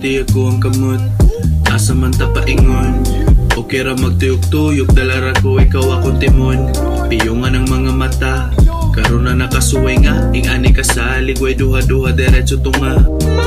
pati ako ang kamot. Asa man ta paingon, okay ra magtuyok-tuyok, dalara ko ikaw akong timon. Piyungan ng mga mata, karon na nakasuway nga, ing ani kasalig, way duha-duha diretso tunga.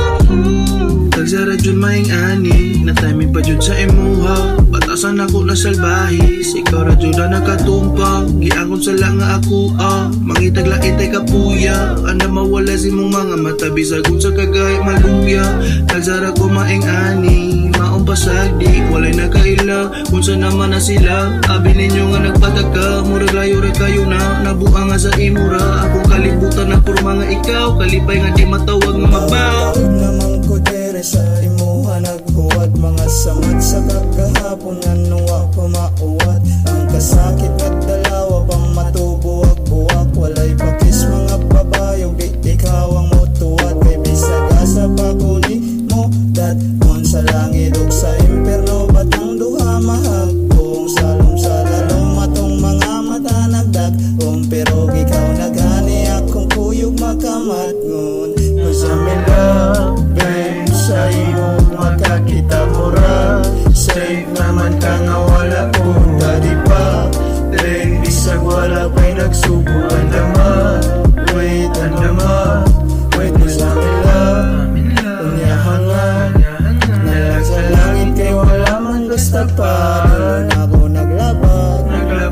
Tagsara jud maing ani, na timing pa jud sa imuha. Batasan ako na salbahis, ikaw ra jud na nakatumpang. Giangon sa lang nga ako mangitag laitay kapuya. Anda mawala si mong mga mata, bisag sa kagay maluya. Tagsara ko maing ani, maong pasagdi, walay nakaila. Kung sa naman na sila, abi ninyo nga nagpataka. Murag layo rin kayo na, nabuha nga sa imura. Akong kalibutan na purma nga ikaw, kalipay nga di matawag nga mabaw. Namang ko dere sa imuha naghuwat, mga samat sa kagahapon nga nuwa ko mauwat. Ang kasakit at dalawa pang matubuwag buwak, walay pakis mga babayo, di ikaw ang mutuwat. Kay bisaga sa pakuni mo, dat mon sa langit ug sa imperno, batang duha mahagpong salom sa lalong matong mga mata nagdag. Pero ikaw naghani akong kuyog makamat ngun. Cause I'm in love, babe, sa iyo makakita mo ra. Safe naman ka nga wala kong dadi pa. Direk bisag wala pa'y nagsubo. Andaman, wait, andaman, wait, cause I'm in love. Unyahangan, nalag sa langit kay wala man basta pa. Doon ako naglabag,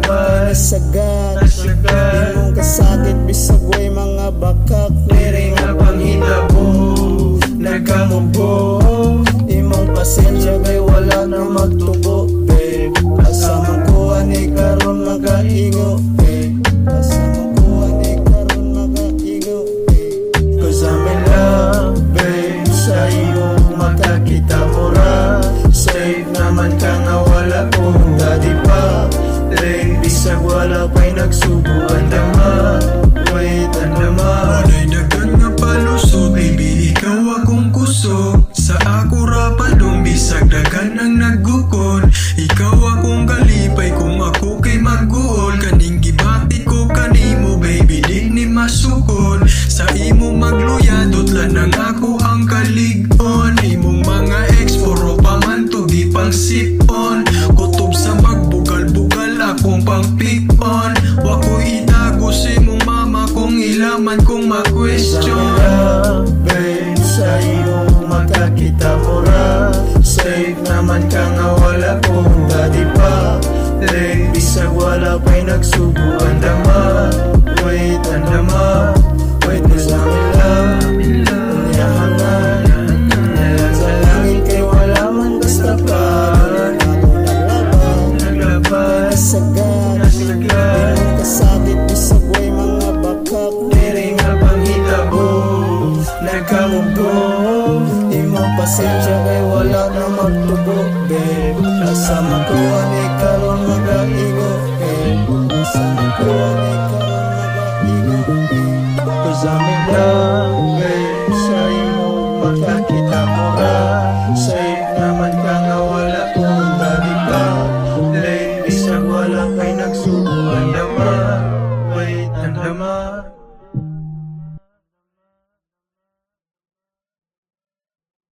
nasagad. Di mong kasakit bisag way mga bakak. Nere nga panghinabo, nagkamubo. Imong pasensya kay wala na magtubo, babe. Asa man ko ani karon magaingo, babe. Asa man ko ani karon magaingo, babe. Cause I'm in love, babe. Sa iyo makakita mo ra. Safe naman ka nga wala kong dadi pa. Direk bisag wala pa'y nagsubo. Andaman, wait, andaman. Walay dagan nga palusot, baby, ikaw akong kusog. Sa ako rapadong bisag dagan ang nagukon. Ikaw akong kalipay kung ako kay magguol. Kaning gibati ko kanimo, baby, di ni masukon. Sa imo magluya, dutlan ang ako ang kaligon. Imong mga ex, puro pamantugi pang sipon. Kutob sa magbugal-bugal, akong pang pick-on. Wako'y itago si mong mama kung ilaman kong ma-question. Babe, sa iyo makakita mo ra. Safe naman ka nga wala kong dadi pa. Direk bisag wala pa'y nagsubo. Andaman, wait, andaman, wait, cause I'm in love. Unyahangan, nalang sa langit kay wala man basta pa. Doon ako naglabag, nasagad. Di mong kasakit bisag way mga bakak. Nere nga panghitabo, nagkamubo. Imong pasensya kay wala na magtubo, babe. Asa man ko ani karon magaingo.